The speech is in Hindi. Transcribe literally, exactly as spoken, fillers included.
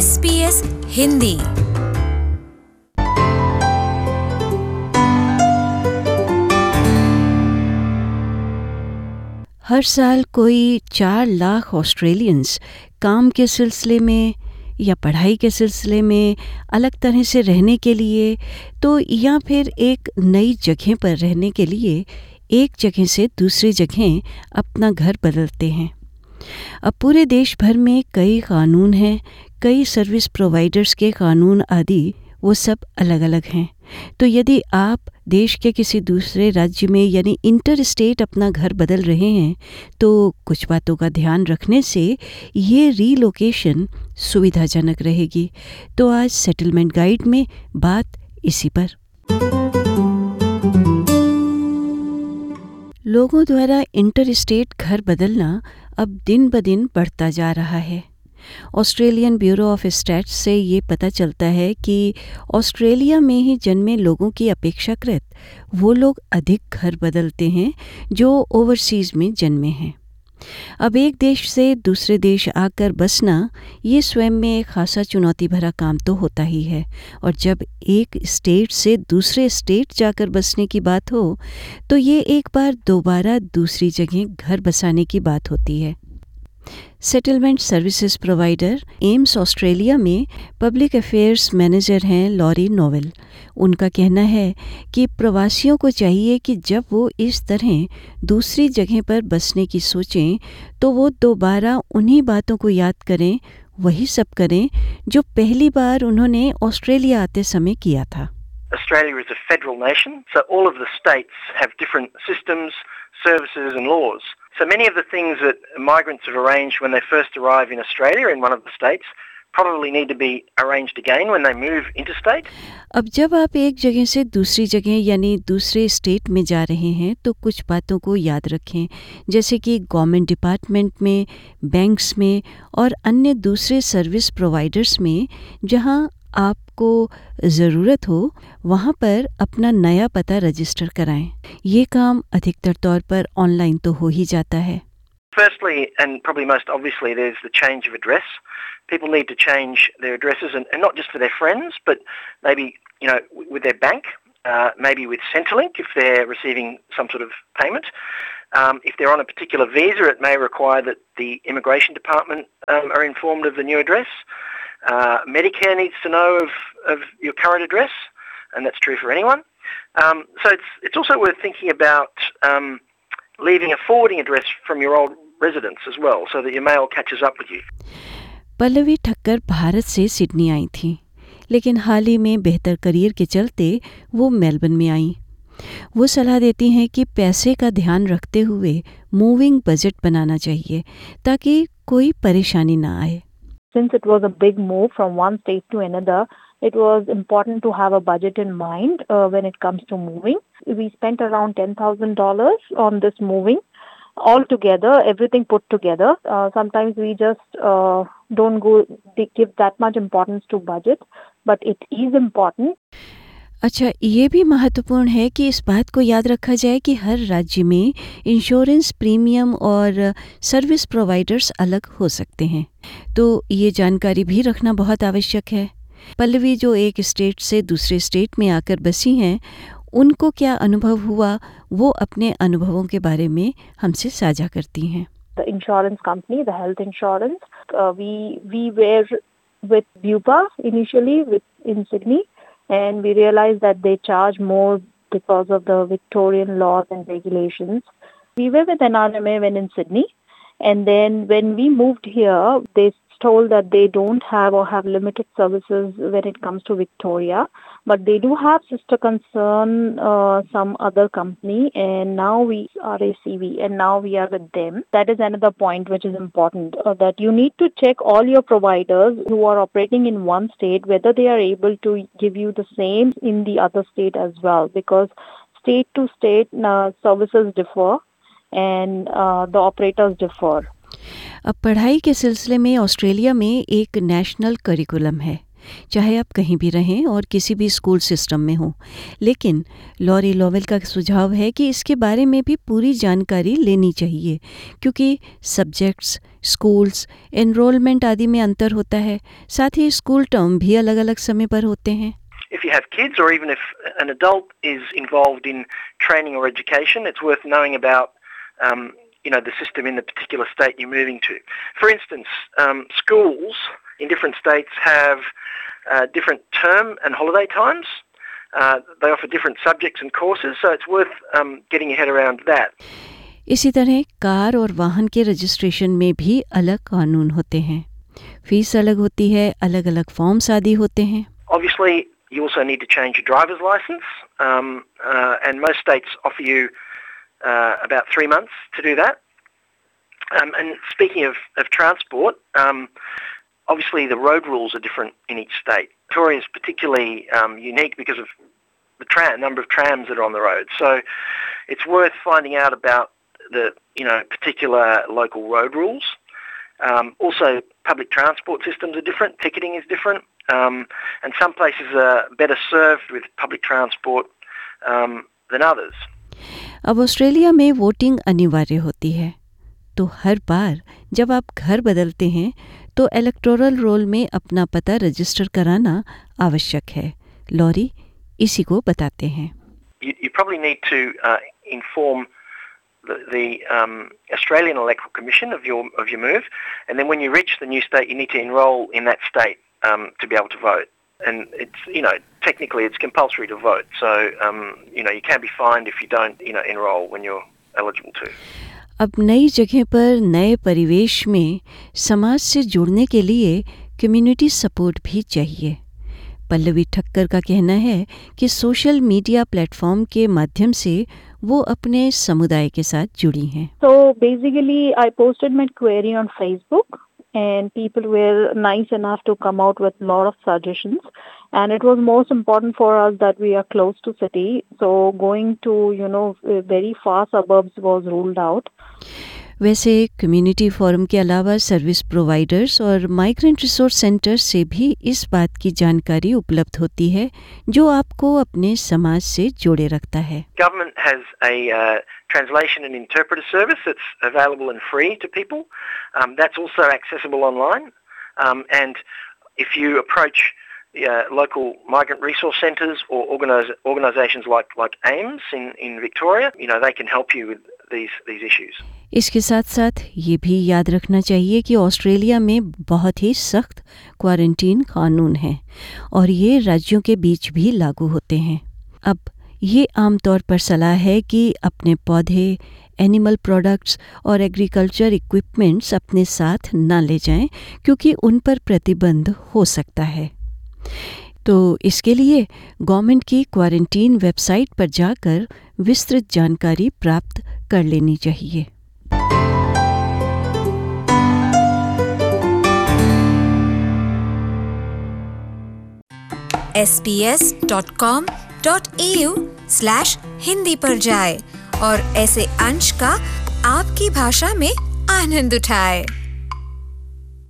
S B S Hindi. हर साल कोई चार लाख ऑस्ट्रेलियंस काम के सिलसिले में या पढ़ाई के सिलसिले में अलग तरह से रहने के लिए तो या फिर एक नई जगह पर रहने के लिए एक जगह से दूसरी जगह अपना घर बदलते हैं। अब पूरे देश भर में कई कानून हैं, कई सर्विस प्रोवाइडर्स के कानून आदि वो सब अलग अलग हैं। तो यदि आप देश के किसी दूसरे राज्य में यानी इंटर स्टेट अपना घर बदल रहे हैं तो कुछ बातों का ध्यान रखने से ये रीलोकेशन सुविधाजनक रहेगी। तो आज सेटलमेंट गाइड में बात इसी पर। लोगों द्वारा इंटर स्टेट घर बदलना अब दिन ब दिन बढ़ता जा रहा है। ऑस्ट्रेलियन ब्यूरो ऑफ स्टैट्स से ये पता चलता है कि ऑस्ट्रेलिया में ही जन्मे लोगों की अपेक्षाकृत वो लोग अधिक घर बदलते हैं जो ओवरसीज़ में जन्मे हैं। अब एक देश से दूसरे देश आकर बसना ये स्वयं में एक खासा चुनौती भरा काम तो होता ही है, और जब एक स्टेट से दूसरे स्टेट जाकर बसने की बात हो तो ये एक बार दोबारा दूसरी जगह घर बसाने की बात होती है। Settlement services provider AMES Australia में पब्लिक अफेयर्स मैनेजर हैं लॉरी नोवेल। उनका कहना है कि प्रवासियों को चाहिए कि जब वो इस तरह दूसरी जगह पर बसने की सोचें तो वो दोबारा उन्हीं बातों को याद करें, वही सब करें जो पहली बार उन्होंने ऑस्ट्रेलिया आते समय किया था। Australia is a federal nation, so all of the states have different systems, services and laws. So many of the things that migrants have arranged when they first arrive in Australia in one of the states probably need to be arranged again when they move interstate. अब जब आप एक जगह से दूसरी जगह यानी दूसरे स्टेट में जा रहे हैं तो कुछ बातों को याद रखें, जैसे कि गवर्नमेंट डिपार्टमेंट में, बैंक्स में और अन्य दूसरे सर्विस प्रोवाइडर्स में जहां आपको ज़रूरत हो वहाँ पर अपना नया पता रजिस्टर कराएं। ये काम अधिकतर तौर पर ऑनलाइन तो हो ही जाता है। Firstly, and probably most obviously, there's the change of address. People need to change their addresses, and, and not just for their friends, but maybe, you know, with their bank, uh, maybe with Centrelink if they're receiving some sort of payment. Um, if they're on a particular visa, it may require that the immigration department um, are informed of the new address. Uh, Medicare needs to know of, of your current address, and that's true for anyone. Um, so it's it's also worth thinking about um, leaving a forwarding address from your old residence as well, so that your mail catches up with you. Pallavi Thakkar Bharat से सिडनी आई थी, लेकिन हाल ही में बेहतर करियर के चलते वो मेलबर्न में आई। वो सलाह देती हैं कि पैसे का ध्यान रखते हुए मूविंग बजट बनाना चाहिए ताकि कोई परेशानी ना आए। Since it was a big move from one state to another, it was important to have a budget in mind uh, when it comes to moving. We spent around ten thousand dollars on this moving. All together, everything put together. Uh, sometimes we just uh, don't go give that much importance to budget, but it is important. अच्छा, ये भी महत्वपूर्ण है कि इस बात को याद रखा जाए कि हर राज्य में इंश्योरेंस प्रीमियम और सर्विस प्रोवाइडर्स अलग हो सकते हैं, तो ये जानकारी भी रखना बहुत आवश्यक है। पल्लवी जो एक स्टेट से दूसरे स्टेट में आकर बसी हैं, उनको क्या अनुभव हुआ वो अपने अनुभवों के बारे में हमसे साझा करती हैं। The insurance company, the health insurance, uh, we we were with Bupa initially with in Sydney. And we realized that they charge more because of the Victorian laws and regulations. We were with N R M A when in Sydney. And then when we moved here, they told that they don't have or have limited services when it comes to Victoria. But they do have sister concern, uh, some other company. And now we are A C V and now we are with them. That is another point which is important. Uh, that you need to check all your providers who are operating in one state, whether they are able to give you the same in the other state as well. Because state to state uh, services differ and uh, the operators differ. अब पढ़ाई के सिलसिले में ऑस्ट्रेलिया में एक नेशनल करिकुलम है, चाहे आप कहीं भी रहें और किसी भी स्कूल सिस्टम में हो। लेकिन लॉरी नोवेल का सुझाव है कि इसके बारे में भी पूरी जानकारी लेनी चाहिए, क्योंकि सब्जेक्ट्स, स्कूल्स, एनरोलमेंट आदि में अंतर होता है, साथ ही स्कूल टर्म भी अलग अलग समय पर होते हैं। If you have kids, or even if an adult is involved in training or education, it's worth knowing about um, you know, the system in the particular state you're moving to. For instance, um, schools in different states have uh, different term and holiday times. Uh, they offer different subjects and courses, so it's worth um, getting your head around that. इसी तरह कार और वाहन के रजिस्ट्रेशन में भी अलग कानून होते हैं, फीस अलग होती है, अलग अलग फॉर्म्स आदि होते हैं। Obviously, you also need to change your driver's license, um, uh, and most states offer you uh, about three months to do that. Um, and speaking of, of transport, um, obviously the road rules are different in each state. Victoria is particularly um, unique because of the tram, number of trams that are on the road. So it's worth finding out about the you know particular local road rules. Um, also, public transport systems are different. Ticketing is different, um, and some places are better served with public transport um, than others. अब ऑस्ट्रेलिया में वोटिंग अनिवार्य होती है, तो हर बार जब आप घर बदलते हैं तो इलेक्टोरल रोल में अपना पता रजिस्टर कराना आवश्यक है। लॉरी इसी को बताते हैं। You, you probably need to uh, inform the, the um, Australian Electoral Commission of your of your move, and then when you reach the new state, you need to enrol in that state um, to be able to vote. And it's you know technically it's compulsory to vote, so um, you know you can be fined if you don't you know enrol when you're eligible to. अब नई जगह पर नए परिवेश में समाज से जुड़ने के लिए कम्युनिटी सपोर्ट भी चाहिए। पल्लवी ठक्कर का कहना है कि सोशल मीडिया प्लेटफॉर्म के माध्यम से वो अपने समुदाय के साथ जुड़ी हैं। So basically I posted my query on Facebook and people were nice enough to come out with a lot of suggestions, and it was most important for us that we are close to city, so going to you know very far suburbs was ruled out. वैसे कम्युनिटी फोरम के अलावा सर्विस प्रोवाइडर्स और माइग्रेंट रिसोर्स सेंटर्स से भी इस बात की जानकारी उपलब्ध होती है जो आपको अपने समाज से जोड़े रखता है। Government has a uh, translation and interpreter service that's available and free to people. Um, that's also accessible online. Um, and if you approach uh, local migrant resource centres or organize, organisations like like AIMS in in Victoria, you know they can help you with these these issues. इसके साथ साथ ये भी याद रखना चाहिए कि ऑस्ट्रेलिया में बहुत ही सख्त क्वारंटीन कानून हैं और ये राज्यों के बीच भी लागू होते हैं। अब ये आमतौर पर सलाह है कि अपने पौधे, एनिमल प्रोडक्ट्स और एग्रीकल्चर इक्विपमेंट्स अपने साथ ना ले जाएं क्योंकि उन पर प्रतिबंध हो सकता है। तो इसके लिए गवर्नमेंट की क्वारंटीन वेबसाइट पर जाकर विस्तृत जानकारी प्राप्त कर लेनी चाहिए। S B S dot com dot A U slash Hindi पर जाए और ऐसे अंश का आपकी भाषा में आनंद उठाए।